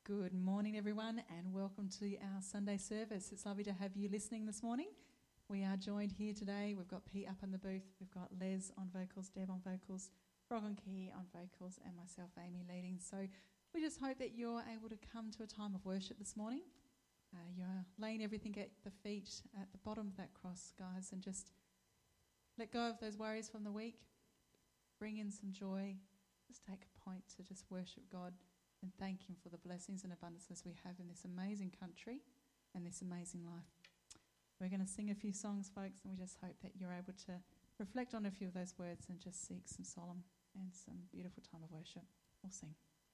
Good morning, everyone, and welcome to our Sunday service. It's lovely to have you listening this morning. We are joined here today. We've got Pete up in the booth. We've got Les on vocals, Deb on vocals, Frog on key on vocals, and myself, Amy, leading. So we just hope that you're able to come to a time of worship this morning. You're laying everything at the feet, at the bottom of that cross, guys, and just let go of those worries from the week. Bring in some joy. Just take a point to just worship God and thank Him for the blessings and abundances we have in this amazing country and this amazing life. We're going to sing a few songs, folks, and we just hope that you're able to reflect on a few of those words and just seek some solemn and some beautiful time of worship. We'll sing.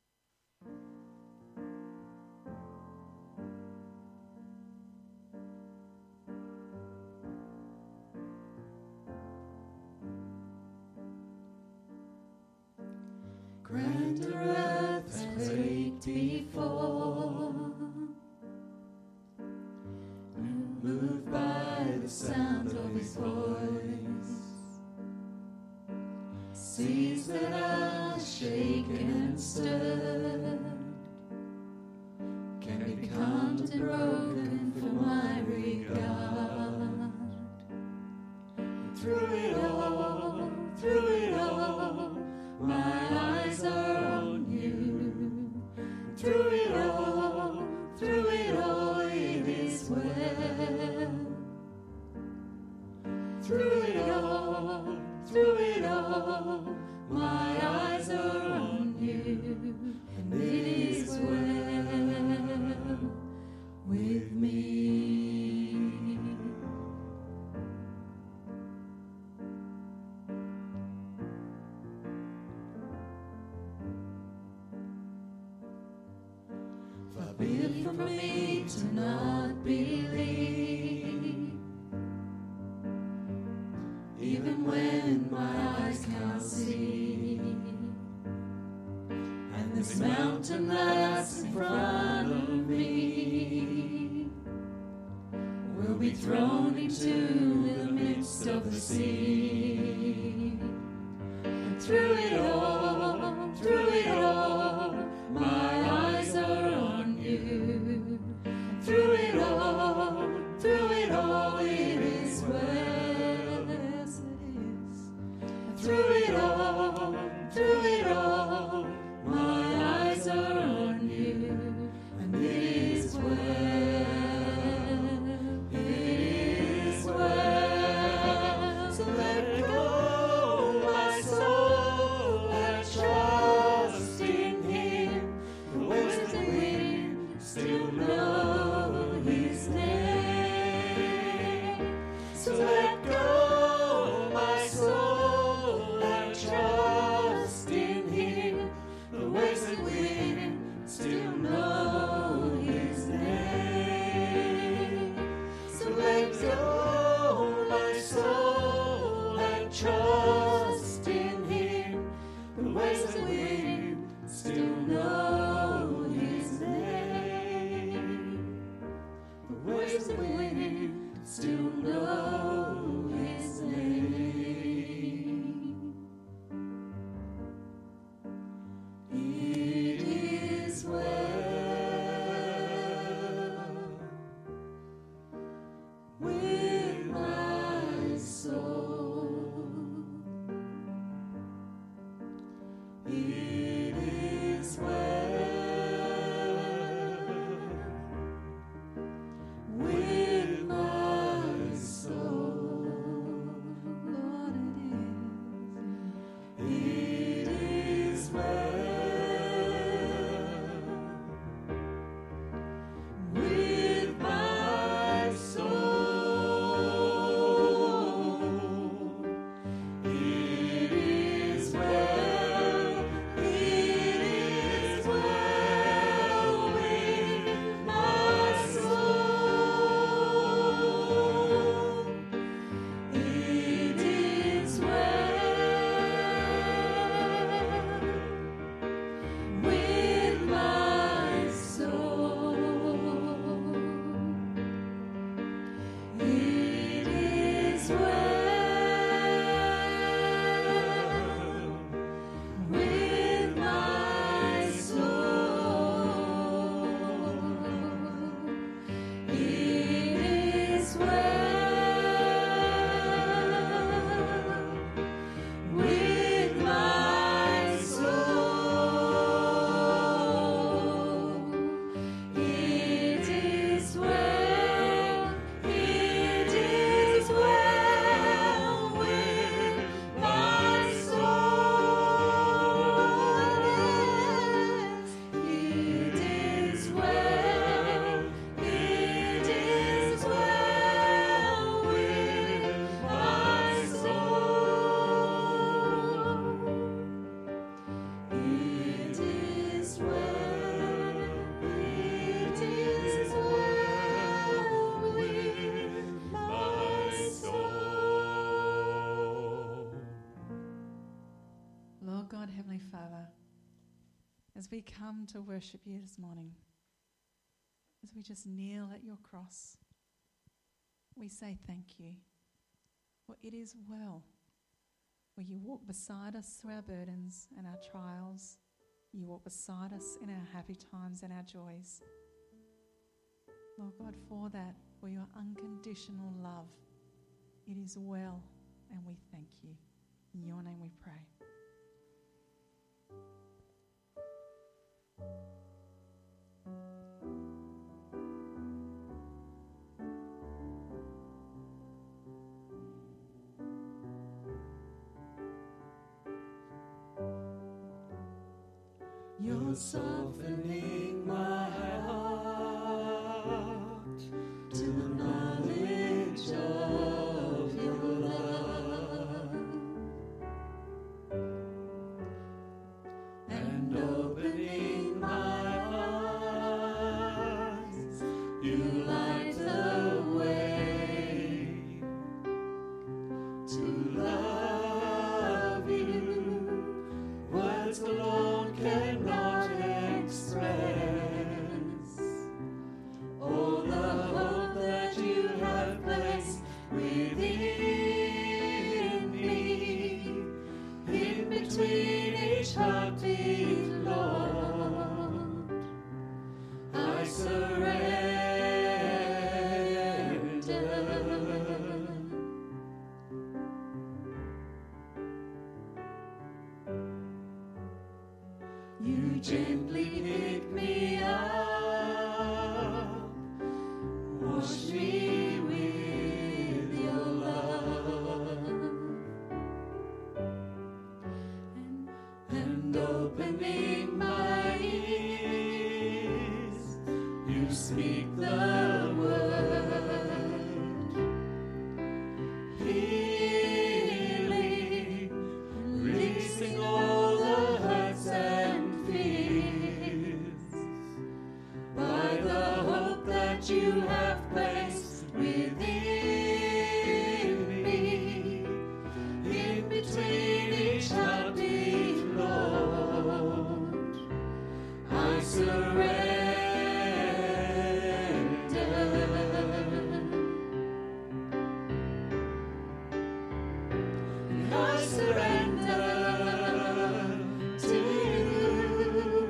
Grander earth has quaked before, moved by the sound of His voice. Seas that are shaken and stirred can be calmed and broken for my regard. Through it all, my eyes are on you. Through it all, it is well. Through it all, my eyes are on you, and it is well with me. Far be it from me to not believe, even when my eyes can't see, and this mountain that's in front of me will be thrown into the midst of the sea. And through it all, my eyes are on you. And through it all, it is well. Yes, it is. And through it all, my eyes are on you, and it is well. It is well. So let go, my soul, and trust in Him. The waves of the wind still know His name. So let go, my soul, and trust in Him. The waves of the wind still know His name. So let go, my soul, and trust in Him. The waves of the wind still know His name. The waves of the wind still know His name. It is well. we come to worship you this morning, as we just kneel at your cross, we say thank you, for it is well, where you walk beside us through our burdens and our trials. You walk beside us in our happy times and our joys. Lord God, for that, for your unconditional love, it is well, and we thank you. In your name we pray. You're softening my heart to the knowledge of your love, and opening my eyes. You light the way to love you. Words alone cannot express all the hope that you have placed within me. In between each heartbeat, Lord, I surrender. You gently pick me up, wash me with your love, and opening my ears, you speak the word, healing, releasing all the hurts and by the hope that you have placed within me. In between each heartbeat, Lord, I surrender. And I surrender to you.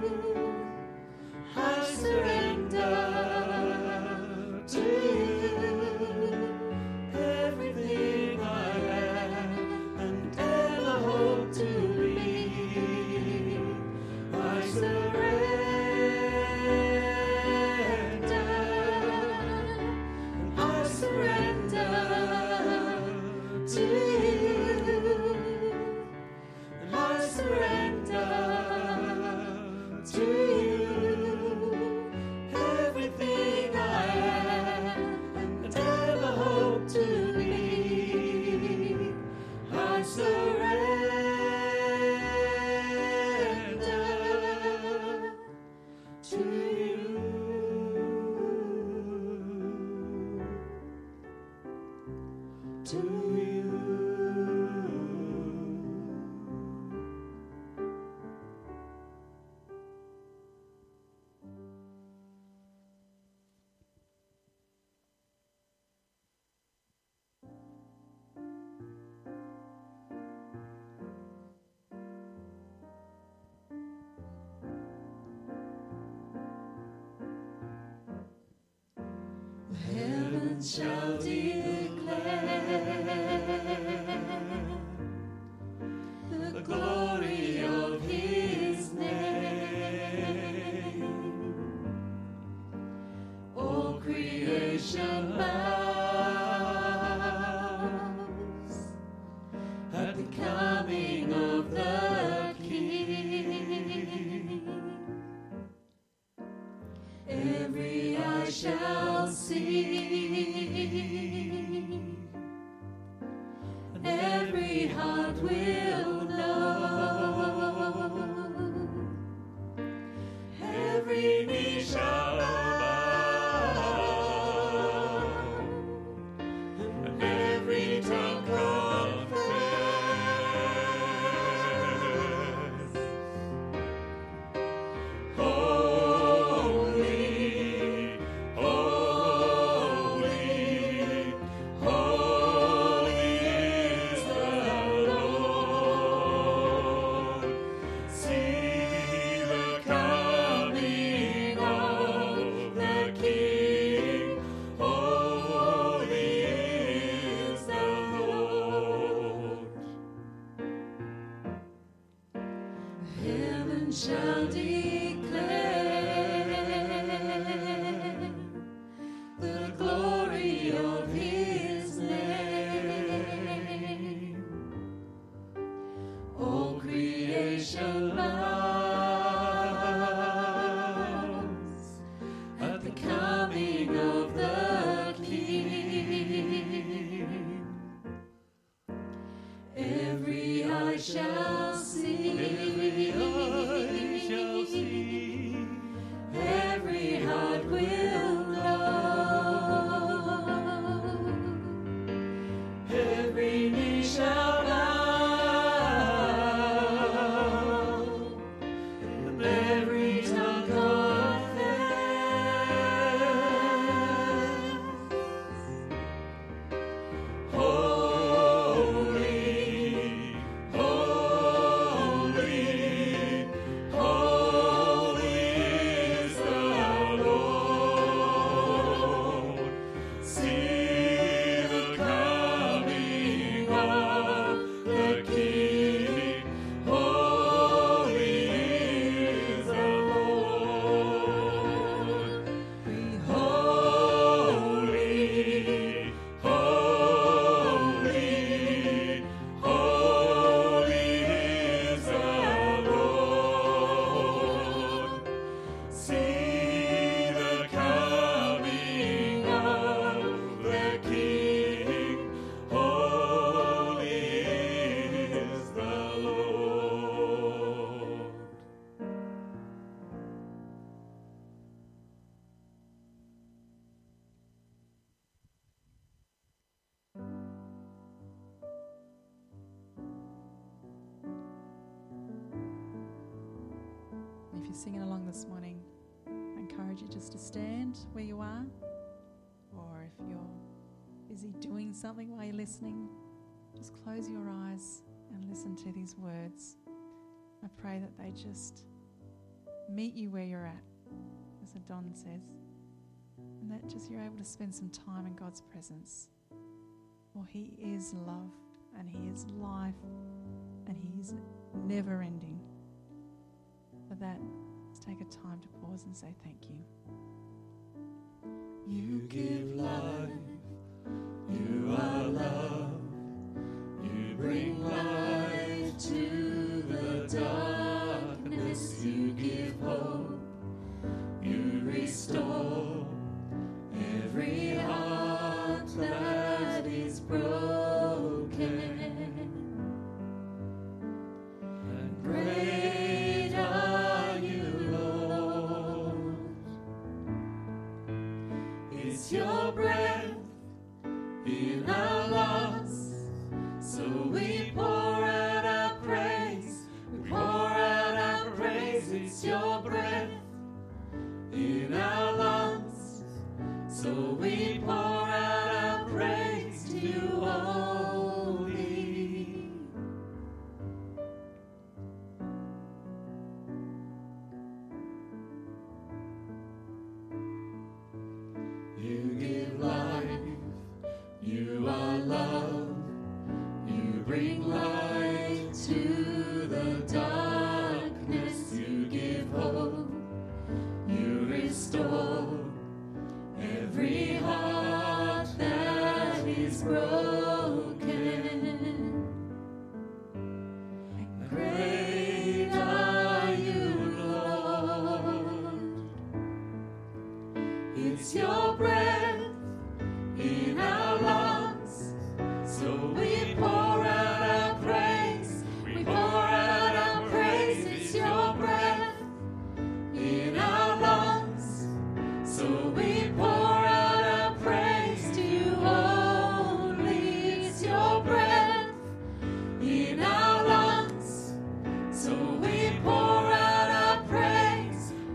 I surrender to you everything I am and ever hope to be. I surrender, I surrender to you, and I surrender to you. Everything I am and ever hope to be, I surrender to you, to you. The heavens shall declare the glory of his name. All creation bows at the coming of the King. Every eye shall see, and every heart will know. Every knee shall bow, and every tongue confess Shall declare the glory of his name. All creation bows at the coming of the King. Every eye shall see. Every heart will know. Every knee shall bow, and every tongue confess. Holy, holy, holy is the Lord. See the coming of the King. Holy is the Lord. Holy, holy, holy is the Lord. See the coming of the King. Holy is the Lord. If you're singing along this morning, I encourage you just to stand where you are, or if you're busy doing something while you're listening, just close your eyes and listen to these words. I pray that they just meet you where you're at, as Don says, and that just you're able to spend some time in God's presence. For He is love, and He is life, and He is never ending. For that, let's take a time to pause and say thank you. You give life, you are love, you bring light to the darkness, you give hope, you restore every heart that is broken. And great are you, Lord. It's your breath in our lungs, so we pour out our praise. We pour out our praise. It's your breath in our lungs, so we pour out our praise to you only. You give life, you are love, you bring light to the darkness, you give hope, you restore every heart that is broken. And great are you, Lord. It's your breath in our lungs, so we pour out our praise. We pour out our praise. It's your breath in our lungs, so we pour out our praise to you only. It's your breath in our lungs, so we pour out our praise.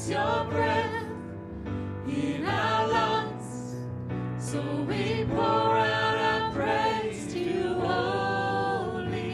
It's your breath in our lungs, so we pour out our praise to you only.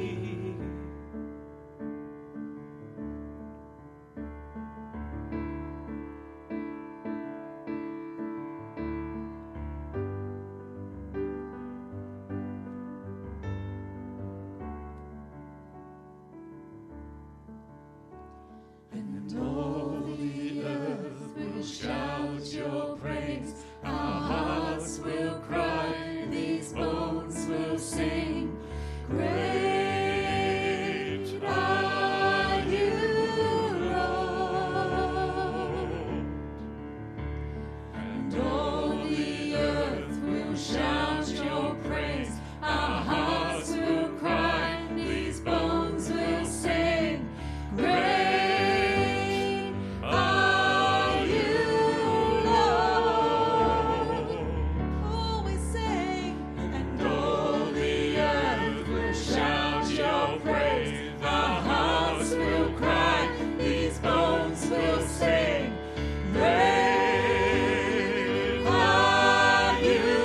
And all the earth will shout your praise. Our hearts will cry, these bones will sing. Great are you, Lord. And all the earth will shout your praise. Our hearts will cry, these bones will sing. Great are you, Lord. Oh, we sing. And all the earth will shout your praise. Our hearts will cry, these bones will sing. Great are you,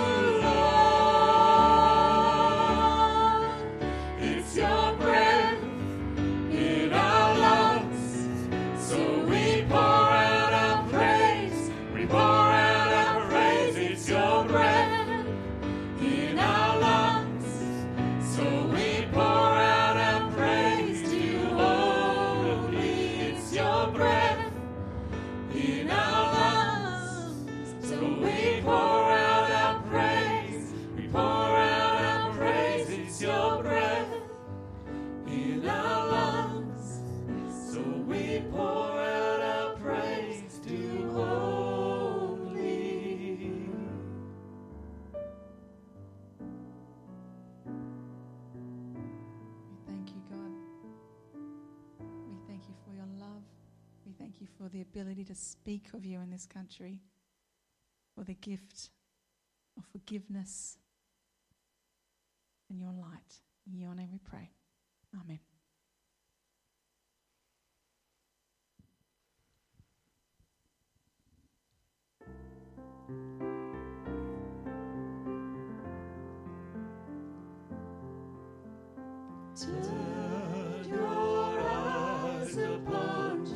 Lord. It's your breath in our lungs, so we pour out our praise. We pour out our praise. It's your breath in our lungs, so we pour out our praise to you only. It's your breath in our lungs, so we pour out our praise. We pour out our praise. It's your breath in our lungs, so we pour out our praise to you only. We thank you, God. We thank you for your love. We thank you for the ability to speak of you in this country, for the gift of forgiveness and your light. In your name we pray. Amen. Turn your eyes upon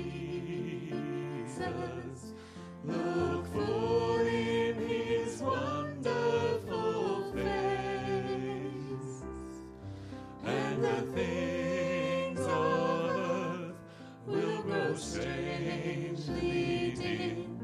Jesus. Look full in his wonderful face, and the things of earth will grow strangely dim